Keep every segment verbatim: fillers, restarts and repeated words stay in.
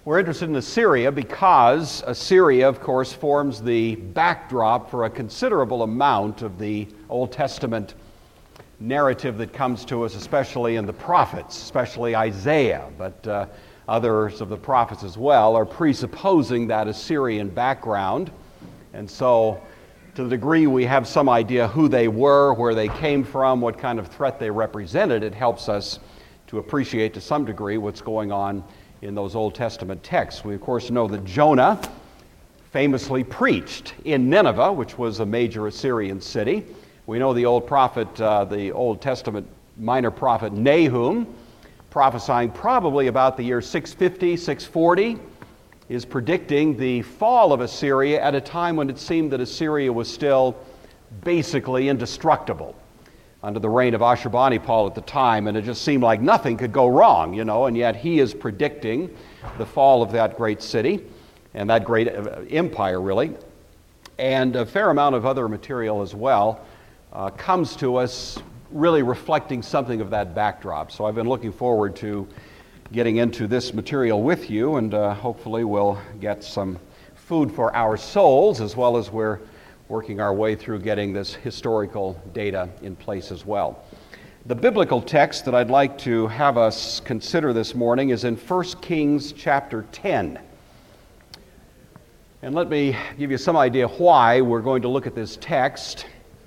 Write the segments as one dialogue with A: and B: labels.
A: We're interested in Assyria because Assyria, of course, forms the backdrop for a considerable amount of the Old Testament narrative that comes to us, especially in the prophets, especially Isaiah, but uh, others of the prophets as well are presupposing that Assyrian background. And so, to the degree we have some idea who they were, where they came from, what kind of threat they represented, it helps us to appreciate to some degree what's going on in those Old Testament texts. We, of course, know that Jonah famously preached in Nineveh, which was a major Assyrian city. We know the old prophet, uh, the Old Testament minor prophet Nahum, prophesying probably about the year six fifty, six forty, is predicting the fall of Assyria at a time when it seemed that Assyria was still basically indestructible under the reign of Ashurbanipal at the time, and it just seemed like nothing could go wrong, you know, and yet he is predicting the fall of that great city and that great empire, really. And a fair amount of other material as well uh, comes to us really reflecting something of that backdrop. So I've been looking forward to getting into this material with you, and uh, hopefully we'll get some food for our souls as well as we're working our way through getting this historical data in place as well. The biblical text that I'd like to have us consider this morning is in First Kings chapter ten. And let me give you some idea why we're going to look at this text.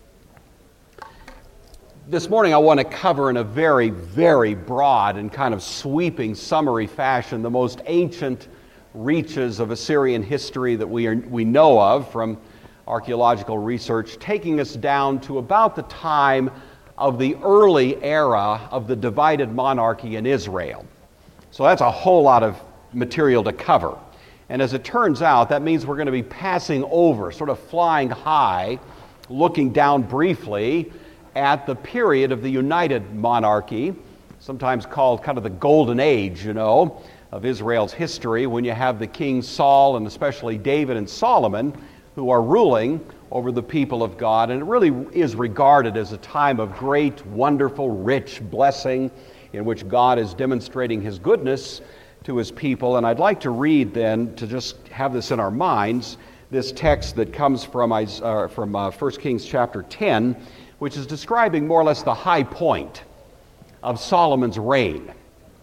A: This morning I want to cover in a very, very broad and kind of sweeping summary fashion the most ancient reaches of Assyrian history that we are, we know of from archaeological research, taking us down to about the time of the early era of the divided monarchy in Israel. So that's a whole lot of material to cover. And as it turns out, that means we're going to be passing over, sort of flying high, looking down briefly at the period of the united monarchy, sometimes called kind of the golden age, you know, of Israel's history, when you have the King Saul and especially David and Solomon who are ruling over the people of God. And it really is regarded as a time of great, wonderful, rich blessing in which God is demonstrating His goodness to His people. And I'd like to read then, to just have this in our minds, this text that comes from, uh, from uh, First Kings chapter ten, which is describing more or less the high point of Solomon's reign.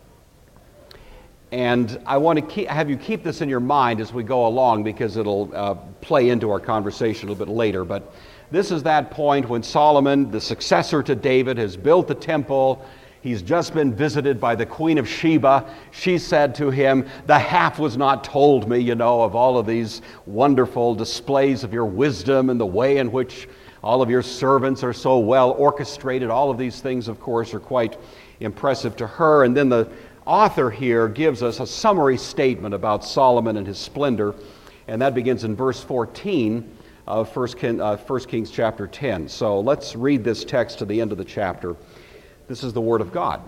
A: And I want to keep, have you keep this in your mind as we go along, because it'll uh, play into our conversation a little bit later. But this is that point when Solomon, the successor to David, has built the temple. He's just been visited by the Queen of Sheba. She said to him, "The half was not told me, you know, of all of these wonderful displays of your wisdom and the way in which all of your servants are so well orchestrated." All of these things, of course, are quite impressive to her. And then the author here gives us a summary statement about Solomon and his splendor, and that begins in verse fourteen of First Kings chapter ten. So let's read this text to the end of the chapter. This is the word of God.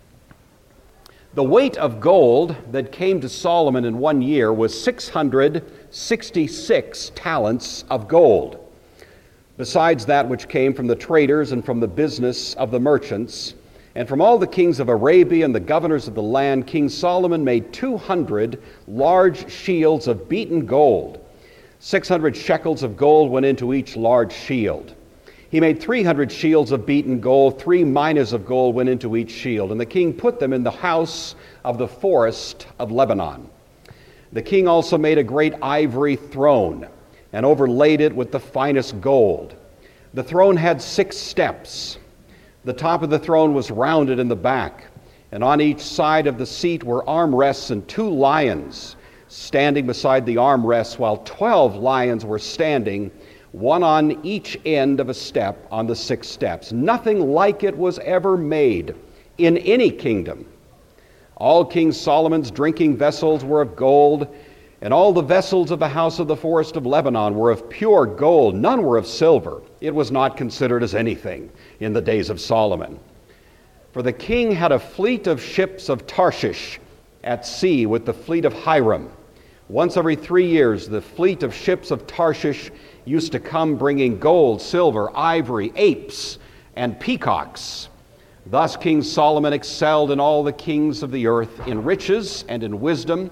A: The weight of gold that came to Solomon in one year was six hundred sixty-six talents of gold, besides that which came from the traders and from the business of the merchants. And from all the kings of Arabia and the governors of the land, King Solomon made two hundred large shields of beaten gold. six hundred shekels of gold went into each large shield. He made three hundred shields of beaten gold. Three minas of gold went into each shield. And the king put them in the house of the forest of Lebanon. The king also made a great ivory throne and overlaid it with the finest gold. The throne had six steps. The top of the throne was rounded in the back, and on each side of the seat were armrests and two lions standing beside the armrests, while twelve lions were standing, one on each end of a step on the six steps. Nothing like it was ever made in any kingdom. All King Solomon's drinking vessels were of gold, and all the vessels of the house of the forest of Lebanon were of pure gold. None were of silver. It was not considered as anything in the days of Solomon. For the king had a fleet of ships of Tarshish at sea with the fleet of Hiram. Once every three years, the fleet of ships of Tarshish used to come bringing gold, silver, ivory, apes, and peacocks. Thus King Solomon excelled in all the kings of the earth in riches and in wisdom.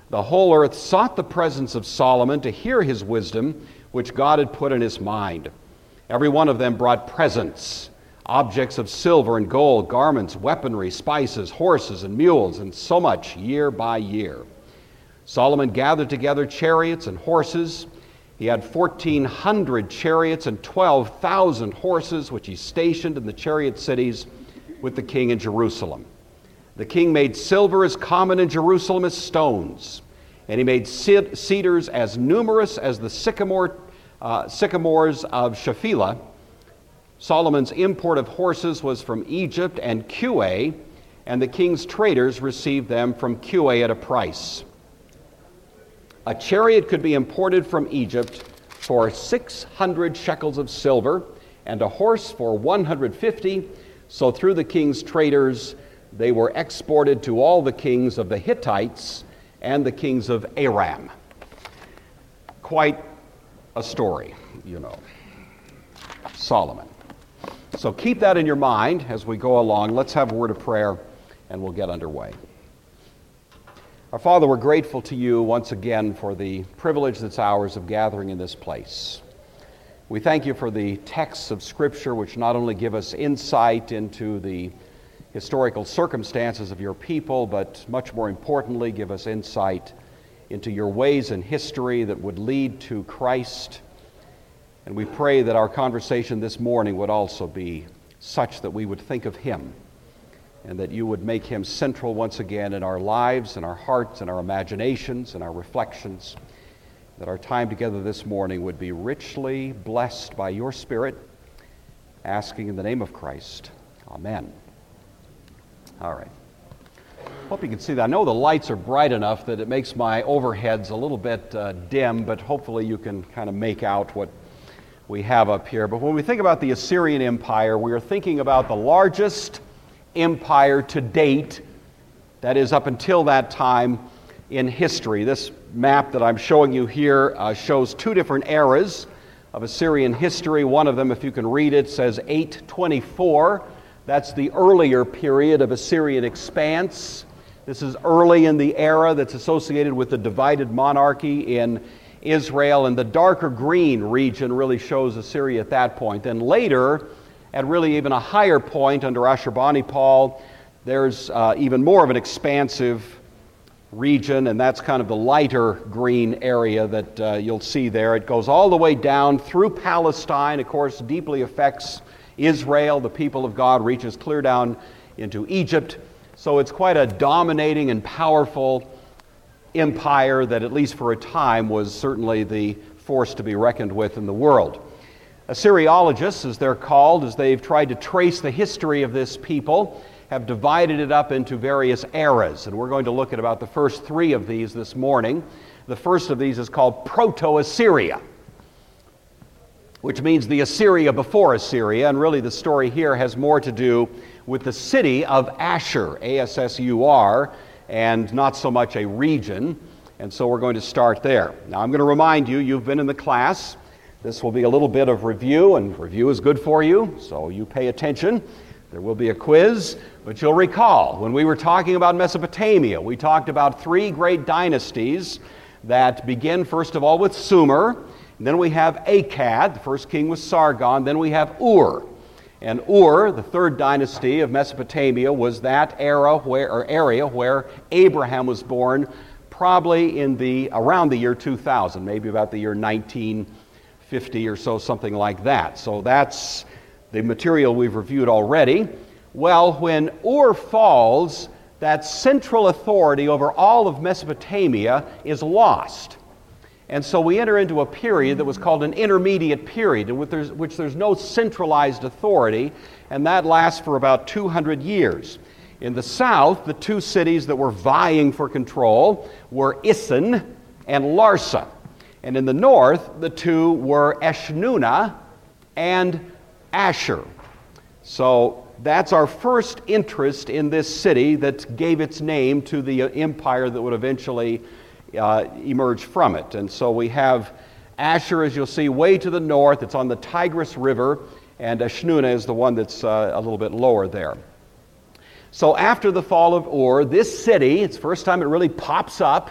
A: The whole earth sought the presence of Solomon to hear his wisdom, which God had put in his mind. Every one of them brought presents, objects of silver and gold, garments, weaponry, spices, horses and mules, and so much year by year. Solomon gathered together chariots and horses. He had fourteen hundred chariots and twelve thousand horses, which he stationed in the chariot cities with the king in Jerusalem. The king made silver as common in Jerusalem as stones, and he made cedars as numerous as the sycamore, uh, sycamores of Shephelah. Solomon's import of horses was from Egypt and Kue, and the king's traders received them from Kue at a price. A chariot could be imported from Egypt for six hundred shekels of silver, and a horse for one hundred fifty. So through the king's traders, they were exported to all the kings of the Hittites and the kings of Aram. Quite a story, you know. Solomon. So keep that in your mind as we go along. Let's have a word of prayer, and we'll get underway. Our Father, we're grateful to you once again for the privilege that's ours of gathering in this place. We thank you for the texts of Scripture which not only give us insight into the historical circumstances of your people, but much more importantly, give us insight into your ways in history that would lead to Christ. And we pray that our conversation this morning would also be such that we would think of him, and that you would make him central once again in our lives, in our hearts, in our imaginations, in our reflections, that our time together this morning would be richly blessed by your Spirit, asking in the name of Christ. Amen. All right. Hope you can see that. I know the lights are bright enough that it makes my overheads a little bit uh, dim, but hopefully you can kind of make out what we have up here. But when we think about the Assyrian Empire, we are thinking about the largest empire to date, that is up until that time in history. This map that I'm showing you here uh, shows two different eras of Assyrian history. One of them, if you can read it, says eight twenty-four. That's the earlier period of Assyrian expanse. This is early in the era that's associated with the divided monarchy in Israel, and the darker green region really shows Assyria at that point. Then later, at really even a higher point under Ashurbanipal, there's uh, even more of an expansive region, and that's kind of the lighter green area that uh, you'll see there. It goes all the way down through Palestine, of course, deeply affects Israel. The people of God reaches clear down into Egypt. So it's quite a dominating and powerful empire that, at least for a time, was certainly the force to be reckoned with in the world. Assyriologists, as they're called, as they've tried to trace the history of this people, have divided it up into various eras, and we're going to look at about the first three of these this morning. The first of these is called Proto-Assyria, which means the Assyria before Assyria, and really the story here has more to do with the city of Ashur, A S S U R, and not so much a region, and so we're going to start there. Now I'm going to remind you, you've been in the class. This will be a little bit of review, and review is good for you, so you pay attention. There will be a quiz, but you'll recall when we were talking about Mesopotamia, we talked about three great dynasties that begin first of all with Sumer, and then we have Akkad, the first king was Sargon, then we have Ur. And Ur, the third dynasty of Mesopotamia, was that era where, or area where Abraham was born, probably in the around the year two thousand, maybe about the year nineteen fifty or so, something like that. So that's the material we've reviewed already. Well, when Ur falls, that central authority over all of Mesopotamia is lost. And so we enter into a period that was called an intermediate period, in which there's, which there's no centralized authority, and that lasts for about two hundred years. In the south, the two cities that were vying for control were Isin and Larsa. And in the north, the two were Eshnunna and Ashur. So that's our first interest in this city that gave its name to the empire that would eventually uh, emerge from it. And so we have Ashur, as you'll see, way to the north. It's on the Tigris River, and Eshnunna is the one that's uh, a little bit lower there. So after the fall of Ur, this city, it's the first time it really pops up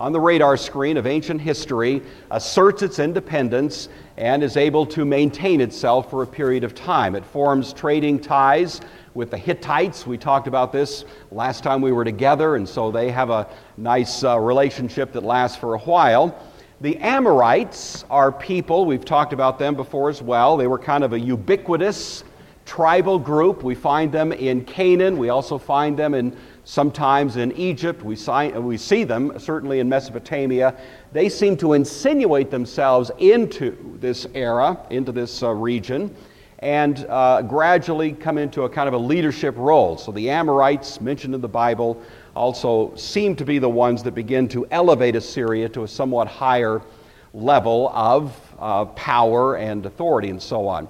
A: on the radar screen of ancient history, asserts its independence, and is able to maintain itself for a period of time. It forms trading ties with the Hittites. We talked about this last time we were together, and so they have a nice uh, relationship that lasts for a while. The Amorites are people, we've talked about them before as well. They were kind of a ubiquitous tribal group. We find them in Canaan. We also find them in sometimes in Egypt. We, si- we see them certainly in Mesopotamia. They seem to insinuate themselves into this era, into this uh, region, and uh, gradually come into a kind of a leadership role. So the Amorites mentioned in the Bible also seem to be the ones that begin to elevate Assyria to a somewhat higher level of uh, power and authority and so on.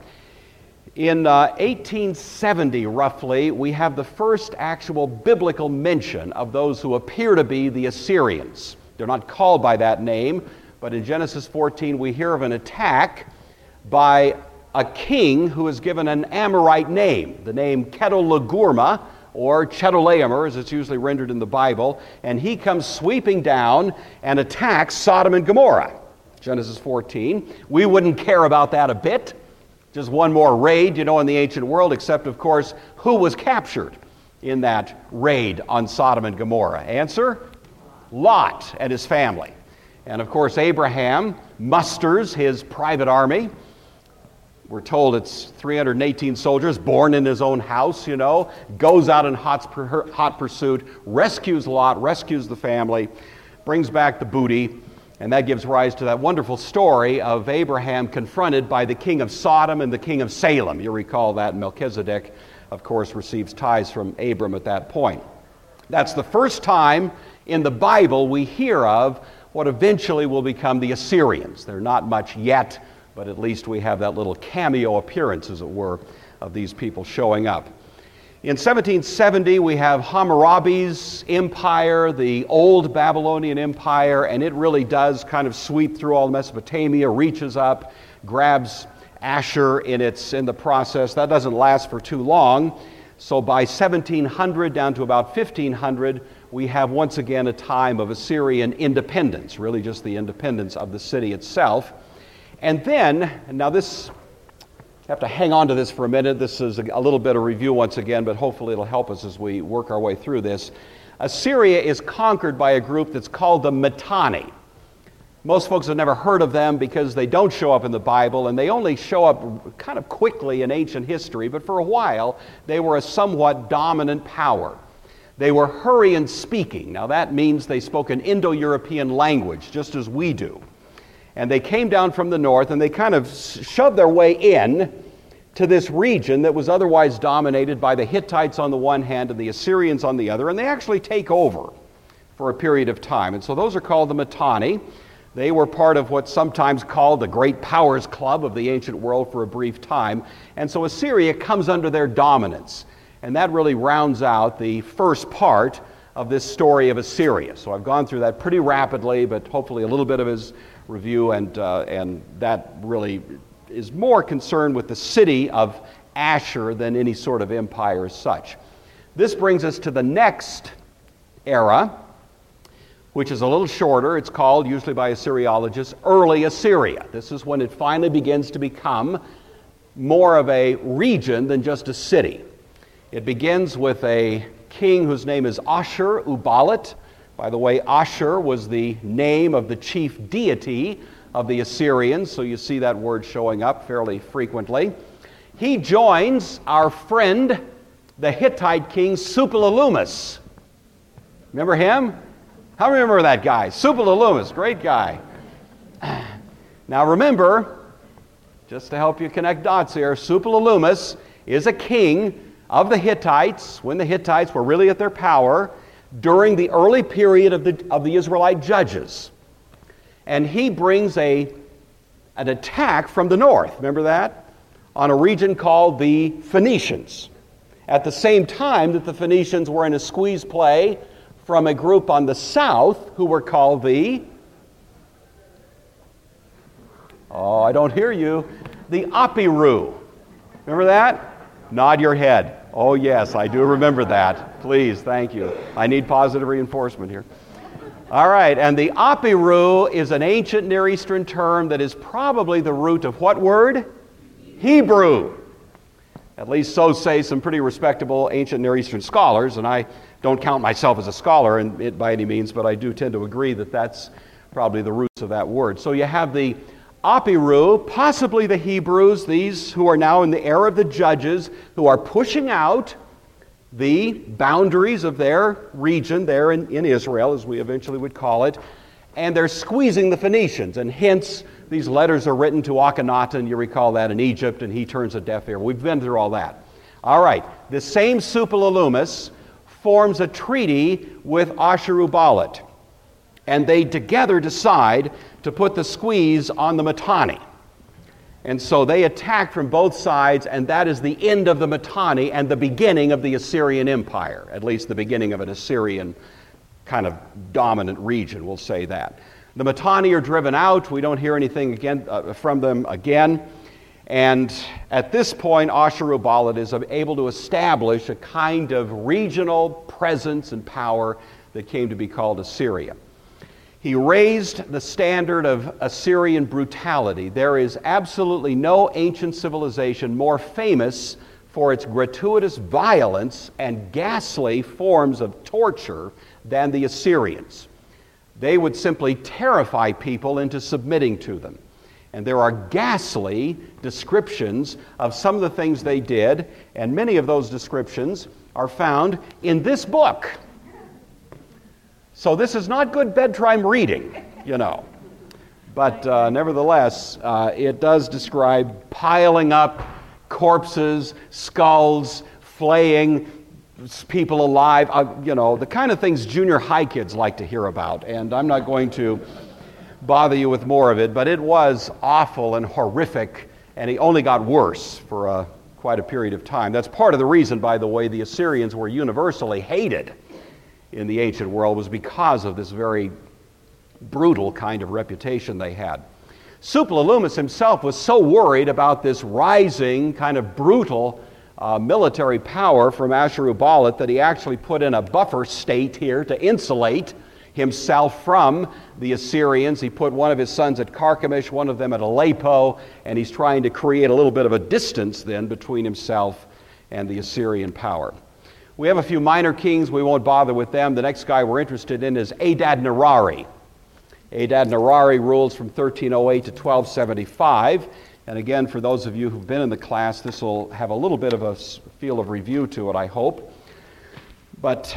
A: In uh, eighteen seventy, roughly, we have the first actual biblical mention of those who appear to be the Assyrians. They're not called by that name, but in Genesis fourteen we hear of an attack by a king who is given an Amorite name, the name Chedorlaomer, or Chedorlaomer, as it's usually rendered in the Bible, and he comes sweeping down and attacks Sodom and Gomorrah. Genesis fourteen. We wouldn't care about that a bit. Just one more raid, you know, in the ancient world, except, of course, who was captured in that raid on Sodom and Gomorrah? Answer? Lot and his family. And, of course, Abraham musters his private army. We're told it's three hundred eighteen soldiers born in his own house, you know, goes out in hot, hot pursuit, rescues Lot, rescues the family, brings back the booty. And that gives rise to that wonderful story of Abraham confronted by the king of Sodom and the king of Salem. You recall that Melchizedek, of course, receives tithes from Abram at that point. That's the first time in the Bible we hear of what eventually will become the Assyrians. They're not much yet, but at least we have that little cameo appearance, as it were, of these people showing up. In seventeen seventy, we have Hammurabi's empire, the old Babylonian empire, and it really does kind of sweep through all Mesopotamia, reaches up, grabs Ashur in its in the process. That doesn't last for too long. So by seventeen hundred down to about fifteen hundred, we have once again a time of Assyrian independence, really just the independence of the city itself. And then, now this, I have to hang on to this for a minute. This is a, a little bit of review once again, but hopefully it'll help us as we work our way through this. Assyria is conquered by a group that's called the Mitanni. Most folks have never heard of them because they don't show up in the Bible, and they only show up kind of quickly in ancient history, but for a while they were a somewhat dominant power. They were Hurrian speaking. Now that means they spoke an Indo-European language, just as we do. And they came down from the north, and they kind of shoved their way in to this region that was otherwise dominated by the Hittites on the one hand and the Assyrians on the other, and they actually take over for a period of time. And so those are called the Mitanni. They were part of what's sometimes called the Great Powers Club of the ancient world for a brief time. And so Assyria comes under their dominance. And that really rounds out the first part of this story of Assyria. So I've gone through that pretty rapidly, but hopefully a little bit of his review, and uh, and that really is more concerned with the city of Ashur than any sort of empire as such. This brings us to the next era, which is a little shorter. It's called, usually by Assyriologists, Early Assyria. This is when it finally begins to become more of a region than just a city. It begins with a king whose name is Ashur-uballit. By the way, Ashur was the name of the chief deity of the Assyrians, so you see that word showing up fairly frequently. He joins our friend, the Hittite king Suppiluliuma. Remember him? How remember that guy? Suppiluliuma, great guy. Now remember, just to help you connect dots here, Suppiluliuma is a king of the Hittites when the Hittites were really at their power during the early period of the, of the Israelite judges. And he brings a, an attack from the north, remember that? On a region called the Phoenicians. At the same time that the Phoenicians were in a squeeze play from a group on the south who were called the, oh, I don't hear you, the Apiru. Remember that? Nod your head. Oh yes, I do remember that. Please, thank you. I need positive reinforcement here. All right, and the Apiru is an ancient Near Eastern term that is probably the root of what word? Hebrew. At least so say some pretty respectable ancient Near Eastern scholars, and I don't count myself as a scholar in it by any means, but I do tend to agree that that's probably the roots of that word. So you have the Apiru, possibly the Hebrews, these who are now in the era of the judges, who are pushing out the boundaries of their region there in, in Israel, as we eventually would call it, and they're squeezing the Phoenicians, and hence these letters are written to Akhenaten, you recall that, in Egypt, and he turns a deaf ear. We've been through all that. All right, the same Suppiluliuma forms a treaty with Ashurbanipal, and they together decide to put the squeeze on the Mitanni. And so they attack from both sides, and that is the end of the Mitanni and the beginning of the Assyrian Empire, at least the beginning of an Assyrian kind of dominant region, we'll say that. The Mitanni are driven out. We don't hear anything again uh, from them again. And at this point, Ashurbanipal is able to establish a kind of regional presence and power that came to be called Assyria. He raised the standard of Assyrian brutality. There is absolutely no ancient civilization more famous for its gratuitous violence and ghastly forms of torture than the Assyrians. They would simply terrify people into submitting to them. And there are ghastly descriptions of some of the things they did, and many of those descriptions are found in this book. So this is not good bedtime reading, you know. But uh, nevertheless, uh, it does describe piling up corpses, skulls, flaying people alive, uh, you know, the kind of things junior high kids like to hear about. And I'm not going to bother you with more of it, but it was awful and horrific, and it only got worse for uh, quite a period of time. That's part of the reason, by the way, the Assyrians were universally hated in the ancient world, was because of this very brutal kind of reputation they had. Suppiluliuma himself was so worried about this rising kind of brutal uh, military power from Ashurbanipal that he actually put in a buffer state here to insulate himself from the Assyrians. He put one of his sons at Carchemish, one of them at Aleppo, and he's trying to create a little bit of a distance then between himself and the Assyrian power. We have a few minor kings. We won't bother with them. The next guy we're interested in is Adad-nirari. Adad-nirari rules from thirteen oh eight to twelve seventy-five. And again, for those of you who've been in the class, this will have a little bit of a feel of review to it, I hope. But,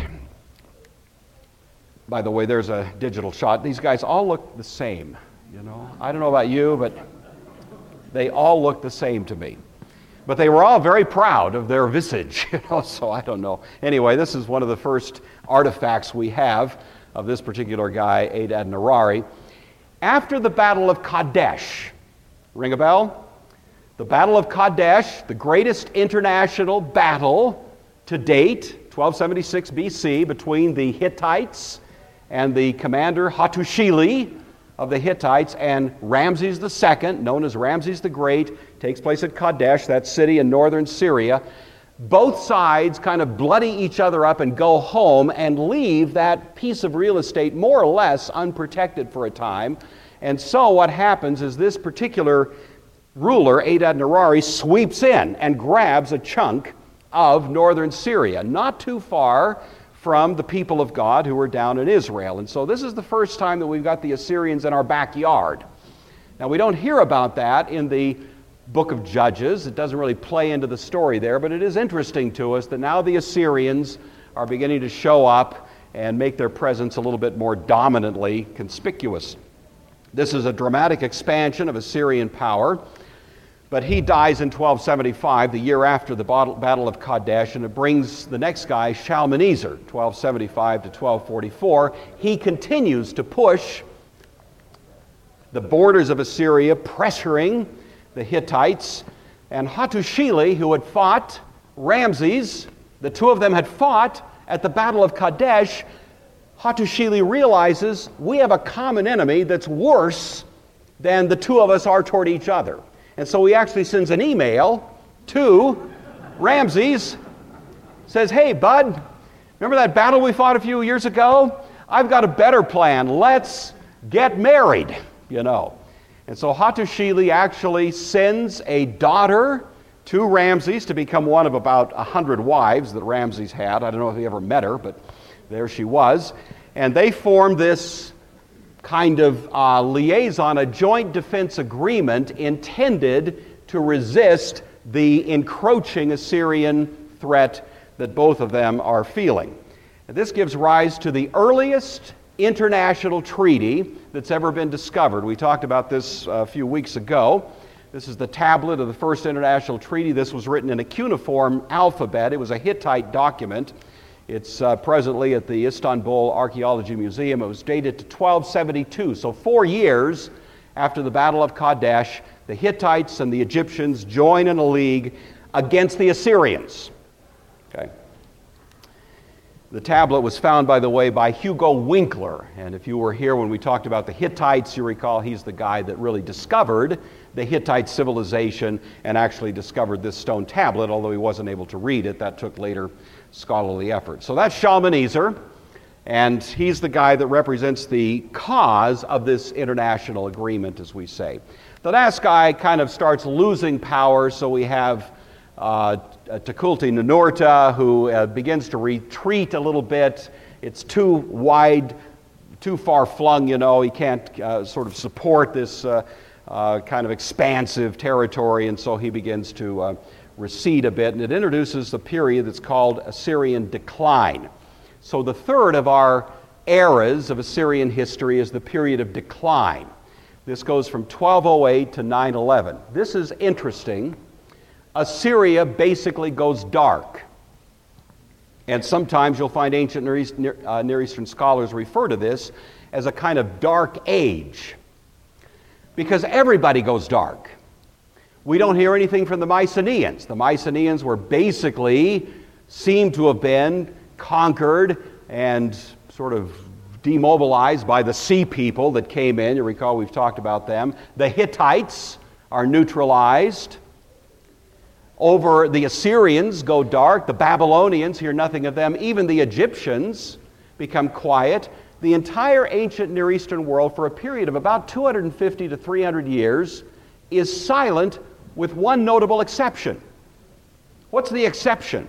A: by the way, there's a digital shot. These guys all look the same, you know. I don't know about you, but they all look the same to me. But they were all very proud of their visage, you know, so I don't know. Anyway, this is one of the first artifacts we have of this particular guy, Adad-nirari. After the Battle of Kadesh, ring a bell? The Battle of Kadesh, the greatest international battle to date, twelve seventy-six B C, between the Hittites and the commander Hattushili of the Hittites and Ramses the Second, known as Ramses the Great, takes place at Kadesh, that city in northern Syria. Both sides kind of bloody each other up and go home and leave that piece of real estate more or less unprotected for a time. And so what happens is this particular ruler, Adad-nirari, sweeps in and grabs a chunk of northern Syria, not too far from the people of God who were down in Israel. And so this is the first time that we've got the Assyrians in our backyard. Now, we don't hear about that in the book of Judges. It doesn't really play into the story there, but it is interesting to us that now the Assyrians are beginning to show up and make their presence a little bit more dominantly conspicuous. This is a dramatic expansion of Assyrian power. But he dies in twelve seventy-five, the year after the Battle of Kadesh, and it brings the next guy, Shalmaneser, twelve seventy-five to twelve forty-four. He continues to push the borders of Assyria, pressuring the Hittites. And Hattushili, who had fought Ramses, the two of them had fought at the Battle of Kadesh. Hattushili realizes we have a common enemy that's worse than the two of us are toward each other. And so he actually sends an email to Ramses, says, hey, bud, remember that battle we fought a few years ago? I've got a better plan. Let's get married, you know. And so Hattushili actually sends a daughter to Ramses to become one of about a hundred wives that Ramses had. I don't know if he ever met her, but there she was. And they formed this kind of uh, liaison, a joint defense agreement intended to resist the encroaching Assyrian threat that both of them are feeling. And this gives rise to the earliest international treaty that's ever been discovered. We talked about this a few weeks ago. This is the tablet of the first international treaty. This was written in a cuneiform alphabet. It was a Hittite document. It's uh, presently at the Istanbul Archaeology Museum. It was dated to twelve seventy-two, so four years after the Battle of Kadesh, the Hittites and the Egyptians join in a league against the Assyrians. Okay. The tablet was found, by the way, by Hugo Winkler. And if you were here when we talked about the Hittites, you recall he's the guy that really discovered the Hittite civilization and actually discovered this stone tablet, although he wasn't able to read it. That took later scholarly effort. So that's Shalmaneser, and he's the guy that represents the cause of this international agreement, as we say. The last guy kind of starts losing power, so we have uh, Tukulti Ninurta, who uh, begins to retreat a little bit. It's too wide, too far flung, you know. He can't uh, sort of support this uh, uh, kind of expansive territory, and so he begins to uh, recede a bit, and it introduces the period that's called Assyrian decline. So the third of our eras of Assyrian history is the period of decline. This goes from twelve oh eight to nine eleven. This is interesting. Assyria basically goes dark. And sometimes you'll find ancient Near, East, Near, uh, Near Eastern scholars refer to this as a kind of dark age, because everybody goes dark. We don't hear anything from the Mycenaeans. The Mycenaeans were basically, seem to have been conquered and sort of demobilized by the sea people that came in. You recall we've talked about them. The Hittites are neutralized. Over the Assyrians go dark. The Babylonians, hear nothing of them. Even the Egyptians become quiet. The entire ancient Near Eastern world, for a period of about two hundred fifty to three hundred years, is silent, with one notable exception. What's the exception?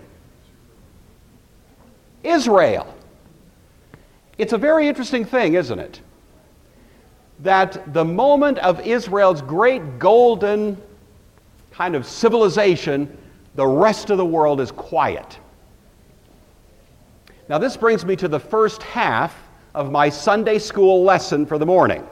A: Israel. It's a very interesting thing, isn't it? That the moment of Israel's great golden kind of civilization, the rest of the world is quiet. Now this brings me to the first half of my Sunday school lesson for the morning.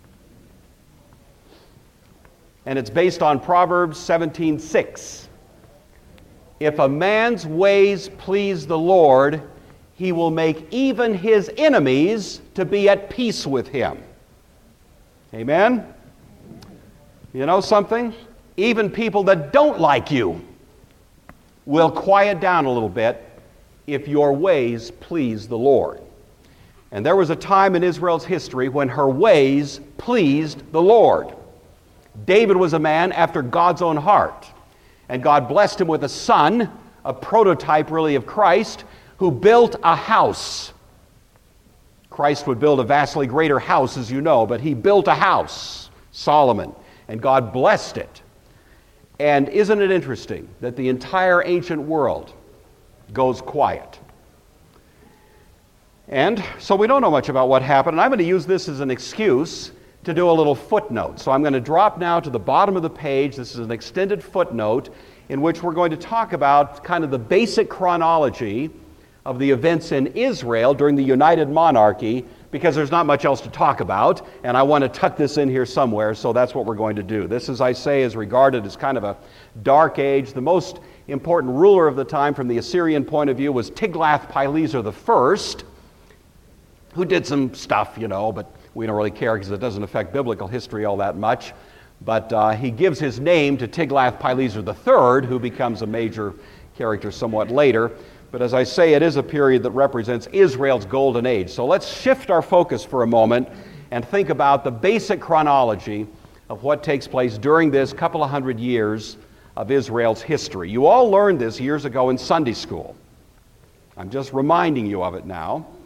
A: And it's based on Proverbs seventeen six. If a man's ways please the Lord, he will make even his enemies to be at peace with him. Amen? You know something? Even people that don't like you will quiet down a little bit if your ways please the Lord. And there was a time in Israel's history when her ways pleased the Lord. David was a man after God's own heart. And God blessed him with a son, a prototype really of Christ, who built a house. Christ would build a vastly greater house, as you know, but he built a house, Solomon, and God blessed it. And isn't it interesting that the entire ancient world goes quiet? And so we don't know much about what happened, and I'm going to use this as an excuse to do a little footnote. So I'm going to drop now to the bottom of the page. This is an extended footnote in which we're going to talk about kind of the basic chronology of the events in Israel during the United Monarchy, because there's not much else to talk about, and I want to tuck this in here somewhere, so that's what we're going to do. This, as I say, is regarded as kind of a dark age. The most important ruler of the time from the Assyrian point of view was Tiglath-Pileser the First, who did some stuff, you know, but we don't really care because it doesn't affect biblical history all that much. But uh, he gives his name to Tiglath-Pileser the Third, who becomes a major character somewhat later. But as I say, it is a period that represents Israel's golden age. So let's shift our focus for a moment and think about the basic chronology of what takes place during this couple of hundred years of Israel's history. You all learned this years ago in Sunday school. I'm just reminding you of it now.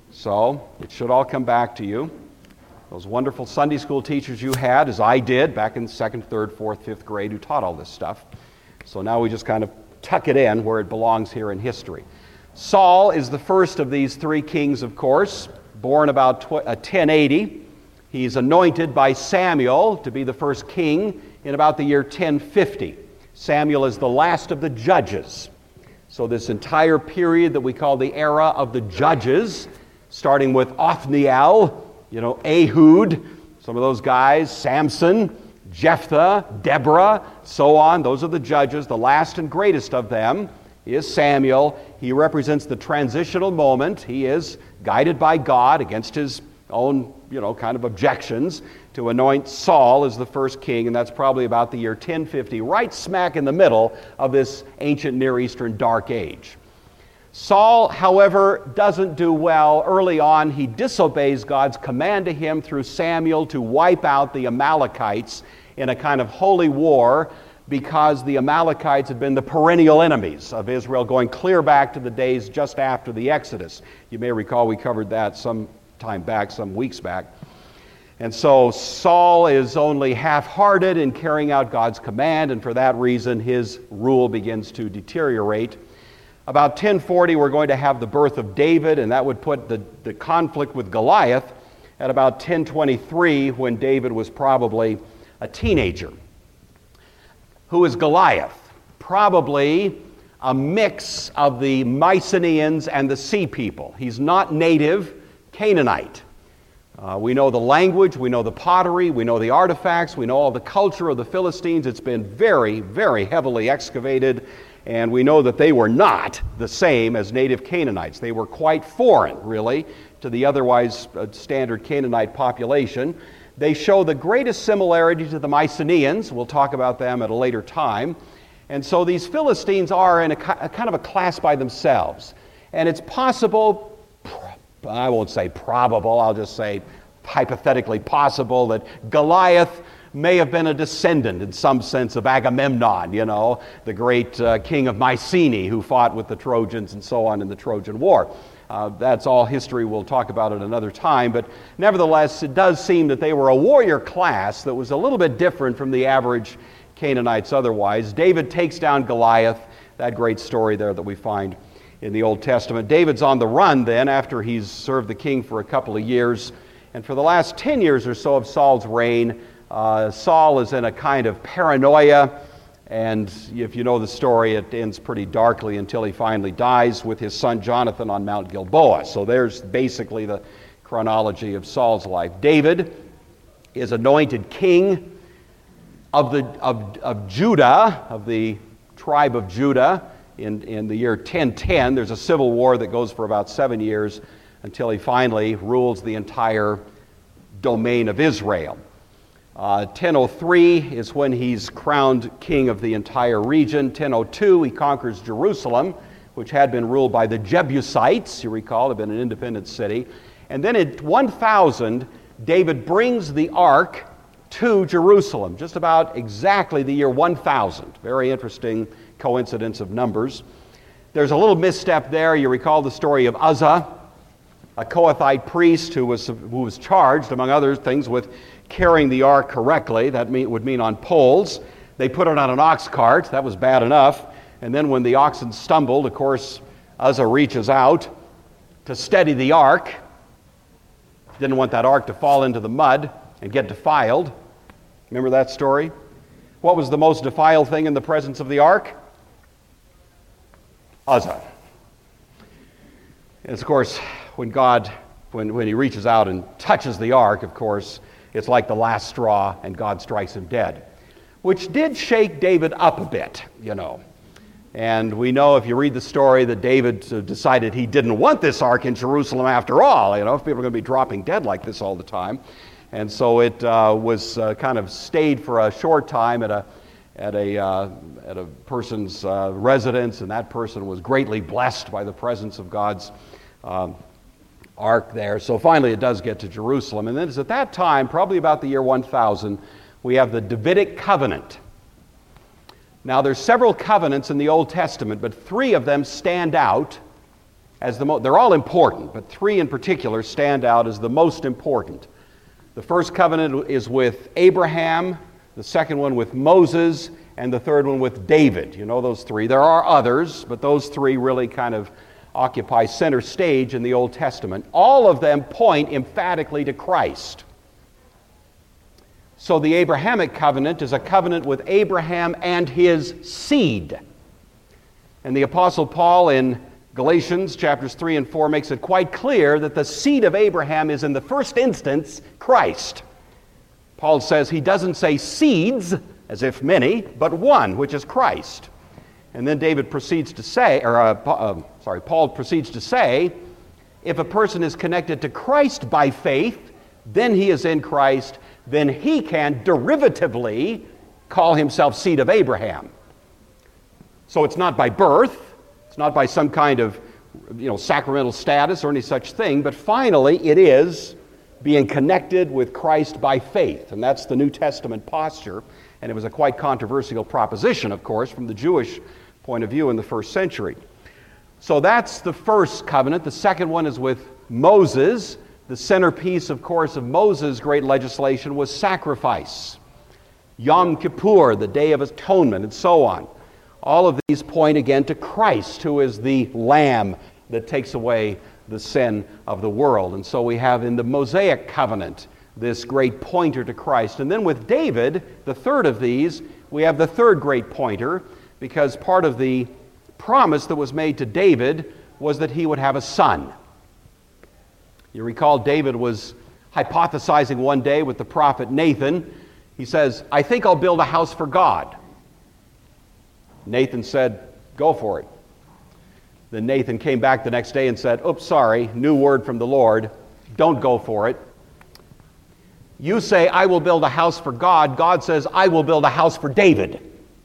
A: So it should all come back to you. Those wonderful Sunday school teachers you had, as I did back in second, third, fourth, fifth grade, who taught all this stuff. So now we just kind of tuck it in where it belongs here in history. Saul is the first of these three kings, of course, born about ten eighty. He's anointed by Samuel to be the first king in about the year ten fifty. Samuel is the last of the judges. So this entire period that we call the era of the judges, starting with Othniel, you know, Ehud, some of those guys, Samson, Jephthah, Deborah, so on. Those are the judges. The last and greatest of them is Samuel. He represents the transitional moment. He is guided by God against his own, you know, kind of objections to anoint Saul as the first king, and that's probably about the year ten fifty, right smack in the middle of this ancient Near Eastern dark age. Saul, however, doesn't do well. Early on, he disobeys God's command to him through Samuel to wipe out the Amalekites in a kind of holy war, because the Amalekites had been the perennial enemies of Israel, going clear back to the days just after the Exodus. You may recall we covered that some time back, some weeks back. And so Saul is only half-hearted in carrying out God's command, and for that reason his rule begins to deteriorate. About ten forty, we're going to have the birth of David, and that would put the, the conflict with Goliath at about ten twenty-three, when David was probably a teenager. Who is Goliath? Probably a mix of the Mycenaeans and the Sea People. He's not native Canaanite. Uh, we know the language, we know the pottery, we know the artifacts, we know all the culture of the Philistines. It's been very, very heavily excavated, and we know that they were not the same as native Canaanites. They were quite foreign, really, to the otherwise uh, standard Canaanite population. They show the greatest similarity to the Mycenaeans. We'll talk about them at a later time. And so these Philistines are in a, a kind of a class by themselves. And it's possible, I won't say probable, I'll just say hypothetically possible, that Goliath may have been a descendant in some sense of Agamemnon, you know, the great uh, king of Mycenae who fought with the Trojans and so on in the Trojan War. Uh, that's all history. We'll talk about it another time. But nevertheless, it does seem that they were a warrior class that was a little bit different from the average Canaanites otherwise. David takes down Goliath, that great story there that we find in the Old Testament. David's on the run then after he's served the king for a couple of years. And for the last ten years or so of Saul's reign, uh, Saul is in a kind of paranoia. And if you know the story, it ends pretty darkly until he finally dies with his son Jonathan on Mount Gilboa. So there's basically the chronology of Saul's life. David is anointed king of, the, of, of Judah, of the tribe of Judah, in, in the year ten ten. There's a civil war that goes for about seven years until he finally rules the entire domain of Israel. Uh, ten oh three is when he's crowned king of the entire region. ten oh two, he conquers Jerusalem, which had been ruled by the Jebusites. You recall, had been an independent city. And then in one thousand, David brings the ark to Jerusalem, just about exactly the year one thousand. Very interesting coincidence of numbers. There's a little misstep there. You recall the story of Uzzah, a Kohathite priest who was, who was charged, among other things, with carrying the ark correctly. That mean, would mean on poles. They put it on an ox cart. That was bad enough. And then when the oxen stumbled, of course, Uzzah reaches out to steady the ark. Didn't want that ark to fall into the mud and get defiled. Remember that story? What was the most defiled thing in the presence of the ark? Uzzah. And of course, when God, when, when he reaches out and touches the ark, of course, it's like the last straw, and God strikes him dead, which did shake David up a bit, you know. And we know, if you read the story, that David decided he didn't want this ark in Jerusalem after all, you know, if people are going to be dropping dead like this all the time. And so it uh, was uh, kind of stayed for a short time at a at a uh, at a person's uh, residence, and that person was greatly blessed by the presence of God's um, ark there. So finally it does get to Jerusalem. And then it's at that time, probably about the year one thousand, we have the Davidic covenant. Now there's several covenants in the Old Testament, but three of them stand out as the most, they're all important, but three in particular stand out as the most important. The first covenant is with Abraham, the second one with Moses, and the third one with David. You know those three. There are others, but those three really kind of occupy center stage in the Old Testament. All of them point emphatically to Christ. So the Abrahamic covenant is a covenant with Abraham and his seed. And the Apostle Paul in Galatians chapters three and four makes it quite clear that the seed of Abraham is in the first instance Christ. Paul says he doesn't say seeds, as if many, but one, which is Christ. And then David proceeds to say, or uh, uh, sorry, Paul proceeds to say, if a person is connected to Christ by faith, then he is in Christ, then he can derivatively call himself seed of Abraham. So it's not by birth, it's not by some kind of, you know, sacramental status or any such thing, but finally it is being connected with Christ by faith. And that's the New Testament posture. And it was a quite controversial proposition, of course, from the Jewish point of view in the first century. So that's the first covenant. The second one is with Moses. The centerpiece, of course, of Moses' great legislation was sacrifice. Yom Kippur, the Day of Atonement, and so on. All of these point again to Christ, who is the Lamb that takes away the sin of the world. And so we have in the Mosaic covenant this great pointer to Christ. And then with David, the third of these, we have the third great pointer, because part of the promise that was made to David was that he would have a son. You recall David was hypothesizing one day with the prophet Nathan. He says, I think I'll build a house for God. Nathan said, go for it. Then Nathan came back the next day and said, oops, sorry, new word from the Lord, don't go for it. You say, I will build a house for God. God says, I will build a house for David.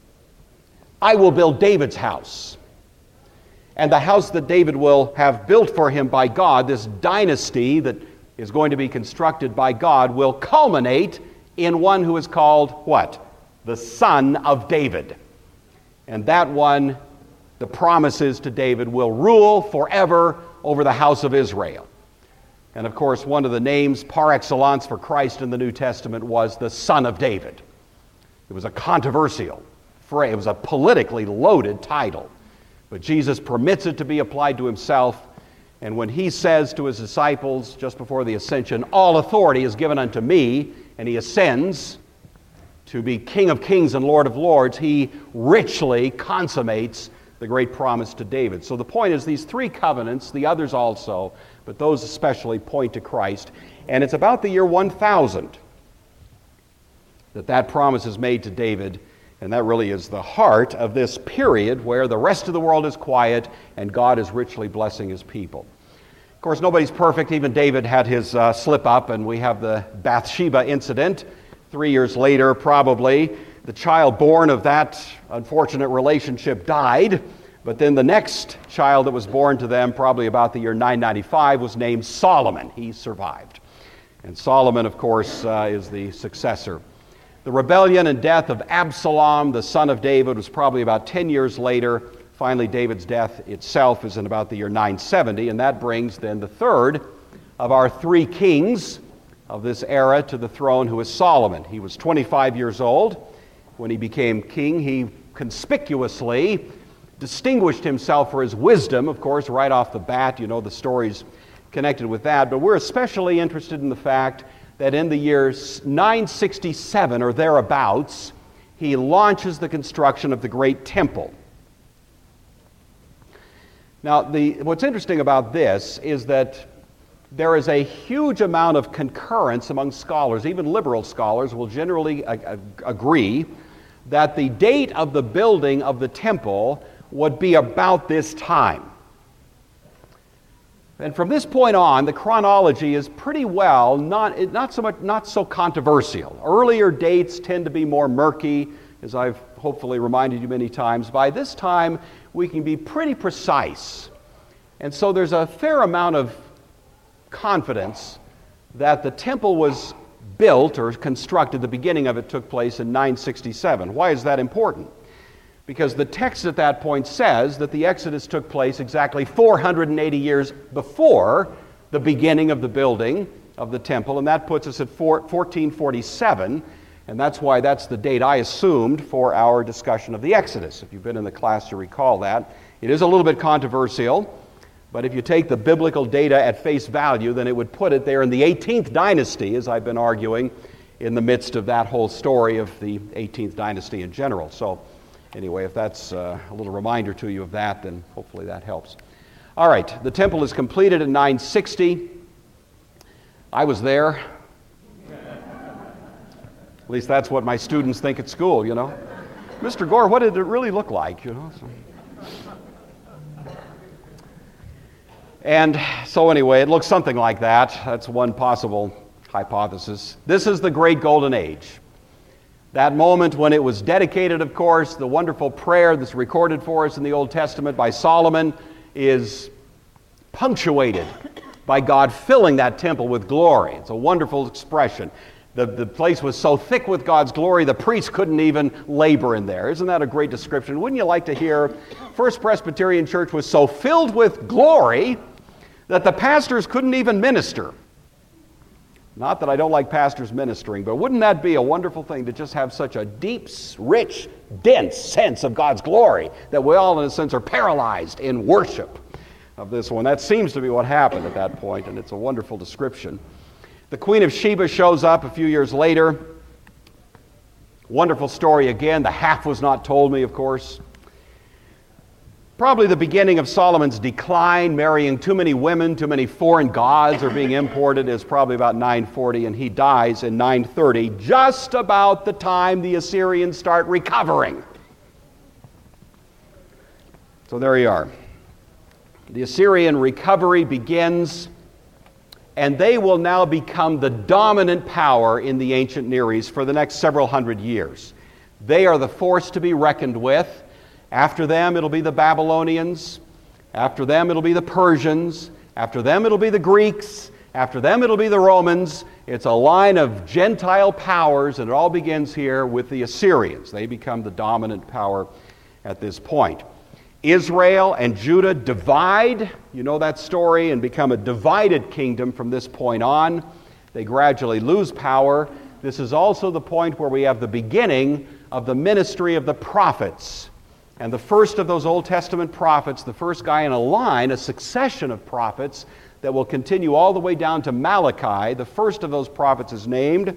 A: I will build David's house. And the house that David will have built for him by God, this dynasty that is going to be constructed by God, will culminate in one who is called what? The Son of David. And that one, the promises to David, will rule forever over the house of Israel. And of course, one of the names par excellence for Christ in the New Testament was the Son of David. It was a controversial phrase. It was a politically loaded title. But Jesus permits it to be applied to himself. And when he says to his disciples just before the ascension, all authority is given unto me, and he ascends to be King of Kings and Lord of Lords, he richly consummates the great promise to David. So the point is, these three covenants, the others also, but those especially point to Christ. And it's about the year one thousand that that promise is made to David, and that really is the heart of this period where the rest of the world is quiet and God is richly blessing his people. Of course, nobody's perfect. Even David had his uh, slip up, and we have the Bathsheba incident. Three years later, probably, the child born of that unfortunate relationship died. But then the next child that was born to them, probably about the year nine ninety-five, was named Solomon. He survived. And Solomon, of course, uh, is the successor. The rebellion and death of Absalom, the son of David, was probably about ten years later. Finally, David's death itself is in about the year nine seventy, and that brings then the third of our three kings of this era to the throne, who is Solomon. He was twenty-five years old when he became king. He conspicuously distinguished himself for his wisdom, of course, right off the bat. You know the stories connected with that. But we're especially interested in the fact that in the year nine sixty-seven or thereabouts, he launches the construction of the great temple. Now, the, what's interesting about this is that there is a huge amount of concurrence among scholars. Even liberal scholars will generally a- a- agree that the date of the building of the temple would be about this time. And from this point on, the chronology is pretty well not, not so much not so controversial. Earlier dates tend to be more murky, as I've hopefully reminded you many times. By this time, we can be pretty precise. And so there's a fair amount of confidence that the temple was built or constructed. The beginning of it took place in nine sixty-seven. Why is that important? Because the text at that point says that the Exodus took place exactly four hundred eighty years before the beginning of the building of the temple, and that puts us at fourteen forty-seven, and that's why that's the date I assumed for our discussion of the Exodus. If you've been in the class, you recall that. It is a little bit controversial, but if you take the biblical data at face value, then it would put it there in the eighteenth dynasty, as I've been arguing, in the midst of that whole story of the eighteenth dynasty in general. So anyway, if that's uh, a little reminder to you of that, then hopefully that helps. All right, the temple is completed in nine sixty. I was there. At least that's what my students think at school, you know. Mister Gore, what did it really look like, you know? So. And so anyway, it looks something like that. That's one possible hypothesis. This is the Great Golden Age. That moment when it was dedicated, of course, the wonderful prayer that's recorded for us in the Old Testament by Solomon is punctuated by God filling that temple with glory. It's a wonderful expression. The, the place was so thick with God's glory, the priests couldn't even labor in there. Isn't that a great description? Wouldn't you like to hear First Presbyterian Church was so filled with glory that the pastors couldn't even minister? Not that I don't like pastors ministering, but wouldn't that be a wonderful thing to just have such a deep, rich, dense sense of God's glory that we all, in a sense, are paralyzed in worship of this one? That seems to be what happened at that point, and it's a wonderful description. The Queen of Sheba shows up a few years later. Wonderful story again. The half was not told me, of course. Probably the beginning of Solomon's decline, marrying too many women, too many foreign gods are being imported, is probably about nine forty, and he dies in nine thirty, just about the time the Assyrians start recovering. So there you are. The Assyrian recovery begins, and they will now become the dominant power in the ancient Near East for the next several hundred years. They are the force to be reckoned with. After them, it'll be the Babylonians. After them, it'll be the Persians. After them, it'll be the Greeks. After them, it'll be the Romans. It's a line of Gentile powers, and it all begins here with the Assyrians. They become the dominant power at this point. Israel and Judah divide, you know that story, and become a divided kingdom from this point on. They gradually lose power. This is also the point where we have the beginning of the ministry of the prophets. And the first of those Old Testament prophets, the first guy in a line, a succession of prophets that will continue all the way down to Malachi, the first of those prophets is named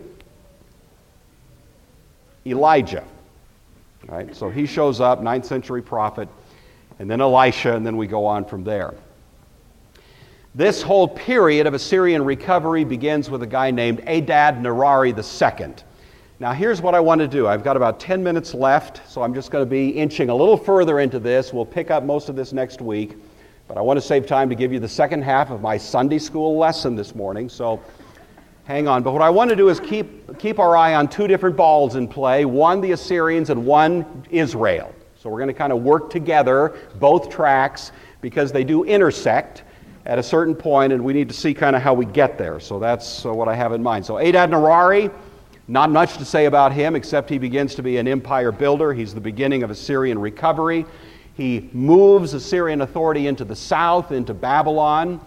A: Elijah. All right, so he shows up, ninth century prophet, and then Elisha, and then we go on from there. This whole period of Assyrian recovery begins with a guy named Adad-Nirari the Second. Now here's what I want to do. I've got about ten minutes left, so I'm just going to be inching a little further into this. We'll pick up most of this next week, but I want to save time to give you the second half of my Sunday school lesson this morning, so hang on. But what I want to do is keep, keep our eye on two different balls in play, one the Assyrians and one Israel. So we're going to kind of work together, both tracks, because they do intersect at a certain point, and we need to see kind of how we get there. So that's uh, what I have in mind. So Adad-Nirari, not much to say about him, except he begins to be an empire builder. He's the beginning of Assyrian recovery. He moves Assyrian authority into the south, into Babylon.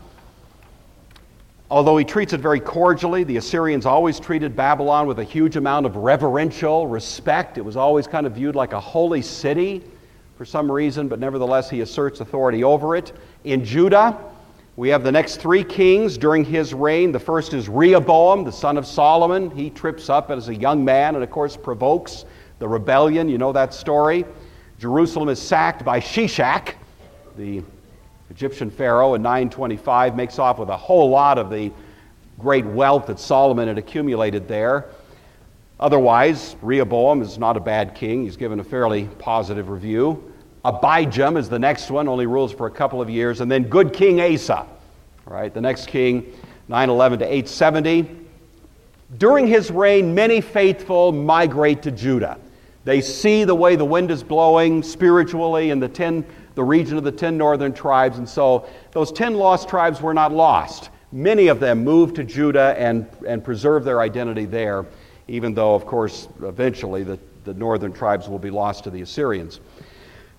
A: Although he treats it very cordially, the Assyrians always treated Babylon with a huge amount of reverential respect. It was always kind of viewed like a holy city for some reason, but nevertheless he asserts authority over it. In Judah, we have the next three kings during his reign. The first is Rehoboam, the son of Solomon. He trips up as a young man and, of course, provokes the rebellion. You know that story. Jerusalem is sacked by Shishak, the Egyptian pharaoh, in nine twenty-five, makes off with a whole lot of the great wealth that Solomon had accumulated there. Otherwise, Rehoboam is not a bad king. He's given a fairly positive review. Abijam is the next one, only rules for a couple of years. And then good King Asa, right? The next king, nine eleven to eight seventy. During his reign, many faithful migrate to Judah. They see the way the wind is blowing spiritually in the ten, the region of the ten northern tribes, and so those ten lost tribes were not lost. Many of them moved to Judah and, and preserved their identity there, even though, of course, eventually the, the northern tribes will be lost to the Assyrians.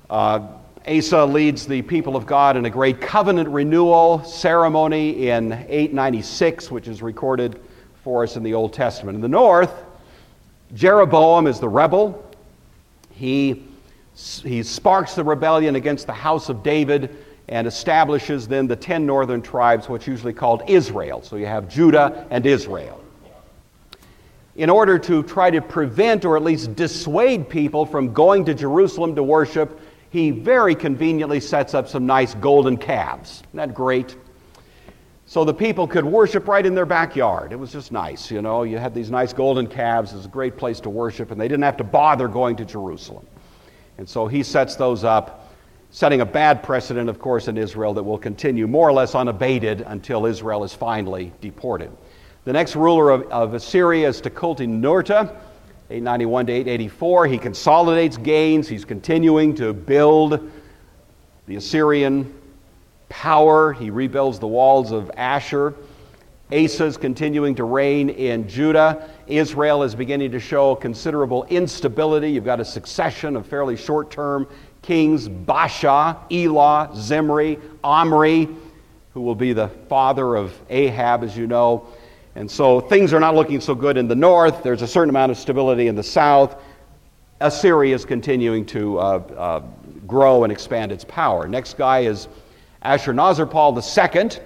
A: Uh, Asa leads the people of God in a great covenant renewal ceremony in eight ninety-six, which is recorded for us in the Old Testament. In the north, Jeroboam is the rebel. He, he sparks the rebellion against the house of David and establishes then the ten northern tribes, what's usually called Israel. So you have Judah and Israel. In order to try to prevent or at least dissuade people from going to Jerusalem to worship, he very conveniently sets up some nice golden calves. Isn't that great? So the people could worship right in their backyard. It was just nice, you know. You had these nice golden calves. It was a great place to worship, and they didn't have to bother going to Jerusalem. And so he sets those up, setting a bad precedent, of course, in Israel that will continue more or less unabated until Israel is finally deported. The next ruler of, of Assyria is Tukulti-Ninurta, eight ninety-one to eight eighty-four. He consolidates gains. He's continuing to build the Assyrian power. He rebuilds the walls of Ashur. Asa is continuing to reign in Judah. Israel is beginning to show considerable instability. You've got a succession of fairly short-term kings, Baasha, Elah, Zimri, Omri, who will be the father of Ahab, as you know. And so things are not looking so good in the north. There's a certain amount of stability in the south. Assyria is continuing to uh, uh, grow and expand its power. Next guy is Ashurnazirpal the Second.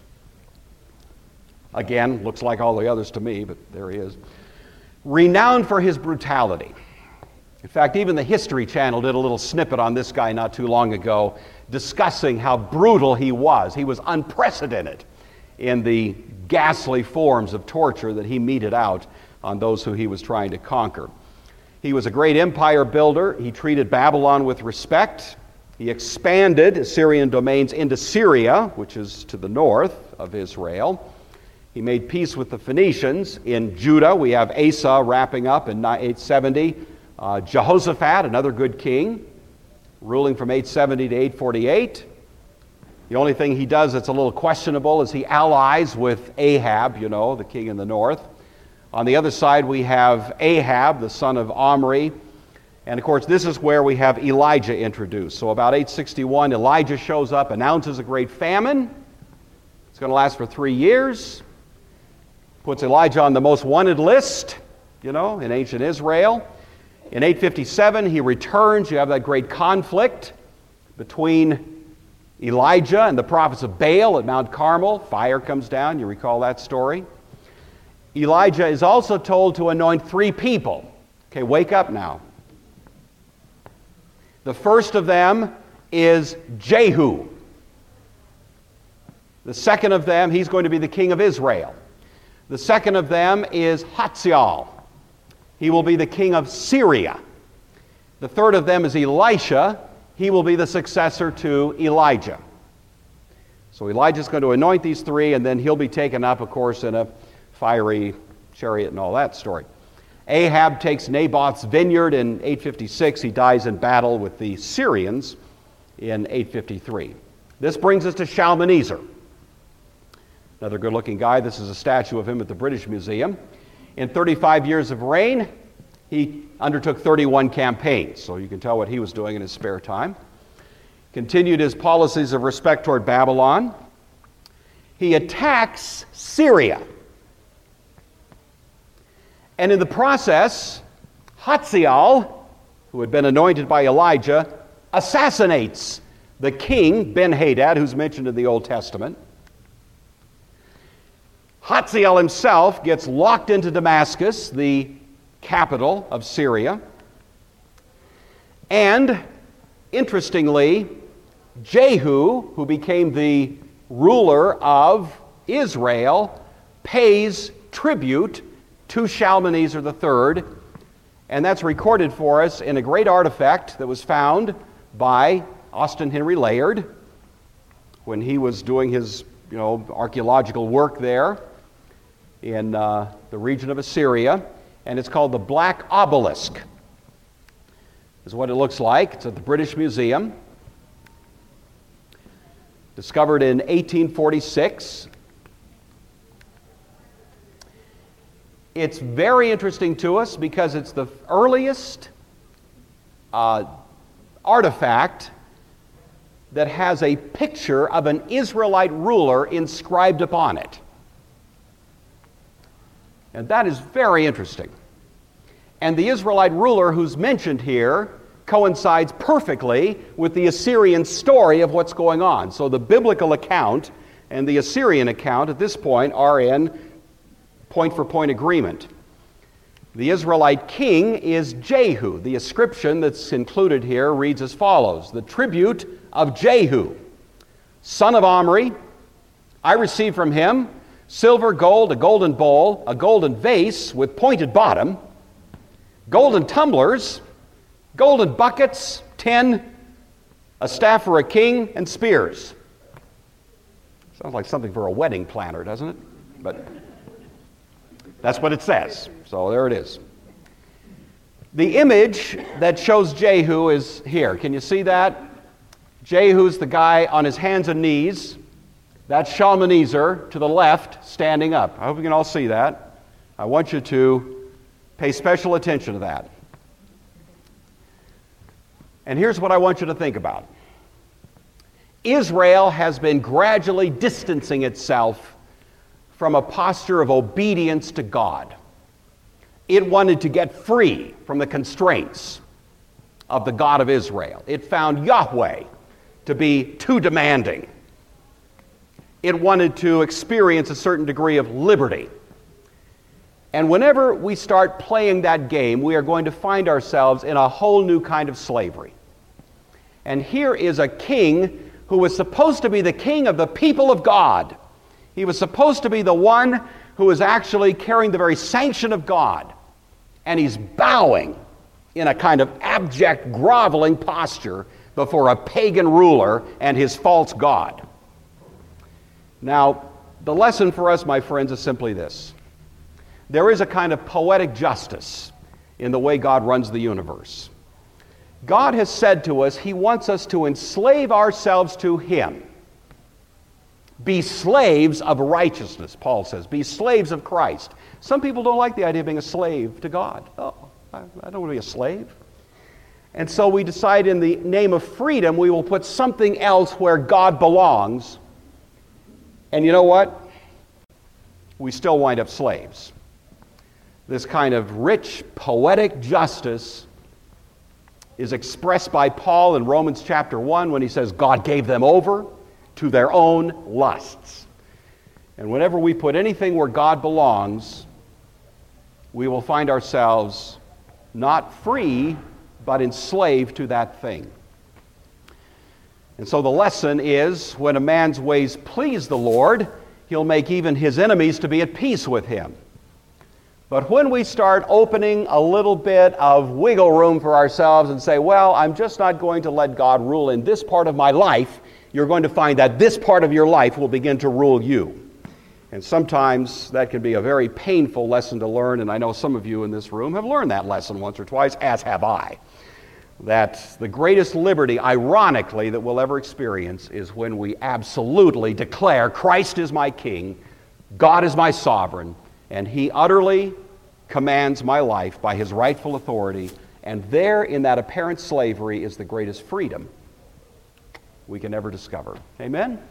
A: Again, looks like all the others to me, but there he is. Renowned for his brutality. In fact, even the History Channel did a little snippet on this guy not too long ago, discussing how brutal he was. He was unprecedented in the ghastly forms of torture that he meted out on those who he was trying to conquer. He was a great empire builder. He treated Babylon with respect. He expanded Assyrian domains into Syria, which is to the north of Israel. He made peace with the Phoenicians. In Judah, we have Asa wrapping up in eight seventy. Uh, Jehoshaphat, another good king, ruling from eight seventy to eight forty-eight. The only thing he does that's a little questionable is he allies with Ahab, you know, the king in the north. On the other side, we have Ahab, the son of Omri. And of course, this is where we have Elijah introduced. So about eight sixty-one, Elijah shows up, announces a great famine. It's going to last for three years. Puts Elijah on the most wanted list, you know, in ancient Israel. In eight fifty-seven, he returns. You have that great conflict between Elijah and the prophets of Baal at Mount Carmel. Fire comes down. You recall that story. Elijah is also told to anoint three people. Okay, wake up now. The first of them is Jehu. The second of them, he's going to be the king of Israel. The second of them is Hazael. He will be the king of Syria. The third of them is Elisha. He will be the successor to Elijah. So Elijah's going to anoint these three, and then he'll be taken up, of course, in a fiery chariot and all that story. Ahab takes Naboth's vineyard in eight fifty-six. He dies in battle with the Syrians in eight fifty-three. This brings us to Shalmaneser. Another good-looking guy. This is a statue of him at the British Museum. In thirty-five years of reign, he undertook thirty-one campaigns, so you can tell what he was doing in his spare time. Continued his policies of respect toward Babylon. He attacks Syria. And in the process, Hazael, who had been anointed by Elijah, assassinates the king, Ben-Hadad, who's mentioned in the Old Testament. Hazael himself gets locked into Damascus, the capital of Syria. And, interestingly, Jehu, who became the ruler of Israel, pays tribute to Shalmaneser the third, and that's recorded for us in a great artifact that was found by Austin Henry Layard when he was doing his, you know, archaeological work there in uh, the region of Assyria, and it's called the Black Obelisk. This is what it looks like. It's at the British Museum. Discovered in eighteen forty-six. It's very interesting to us because it's the earliest uh, artifact that has a picture of an Israelite ruler inscribed upon it. And that is very interesting. And the Israelite ruler who's mentioned here coincides perfectly with the Assyrian story of what's going on. So the biblical account and the Assyrian account at this point are in point-for-point agreement. The Israelite king is Jehu. The inscription that's included here reads as follows: the tribute of Jehu, son of Omri, I received from him silver, gold, a golden bowl, a golden vase with pointed bottom, golden tumblers, golden buckets, tin, a staff for a king, and spears. Sounds like something for a wedding planner, doesn't it? But that's what it says. So there it is. The image that shows Jehu is here. Can you see that? Jehu's the guy on his hands and knees. That's Shalmaneser to the left, standing up. I hope you can all see that. I want you to pay special attention to that. And here's what I want you to think about. Israel has been gradually distancing itself from a posture of obedience to God. It wanted to get free from the constraints of the God of Israel. It found Yahweh to be too demanding. It wanted to experience a certain degree of liberty. And whenever we start playing that game, we are going to find ourselves in a whole new kind of slavery. And here is a king who was supposed to be the king of the people of God. He was supposed to be the one who was actually carrying the very sanction of God. And he's bowing in a kind of abject, groveling posture before a pagan ruler and his false god. Now, the lesson for us, my friends, is simply this. There is a kind of poetic justice in the way God runs the universe. God has said to us He wants us to enslave ourselves to Him. Be slaves of righteousness, Paul says. Be slaves of Christ. Some people don't like the idea of being a slave to God. Oh, I, I don't want to be a slave. And so we decide in the name of freedom we will put something else where God belongs. And you know what? We still wind up slaves. This kind of rich, poetic justice is expressed by Paul in Romans chapter one when he says God gave them over to their own lusts. And whenever we put anything where God belongs, we will find ourselves not free, but enslaved to that thing. And so the lesson is, when a man's ways please the Lord, He'll make even his enemies to be at peace with him. But when we start opening a little bit of wiggle room for ourselves and say, well, I'm just not going to let God rule in this part of my life, you're going to find that this part of your life will begin to rule you. And sometimes that can be a very painful lesson to learn, and I know some of you in this room have learned that lesson once or twice, as have I. That the greatest liberty, ironically, that we'll ever experience is when we absolutely declare Christ is my King, God is my sovereign, and He utterly commands my life by His rightful authority, and there in that apparent slavery is the greatest freedom we can ever discover. Amen?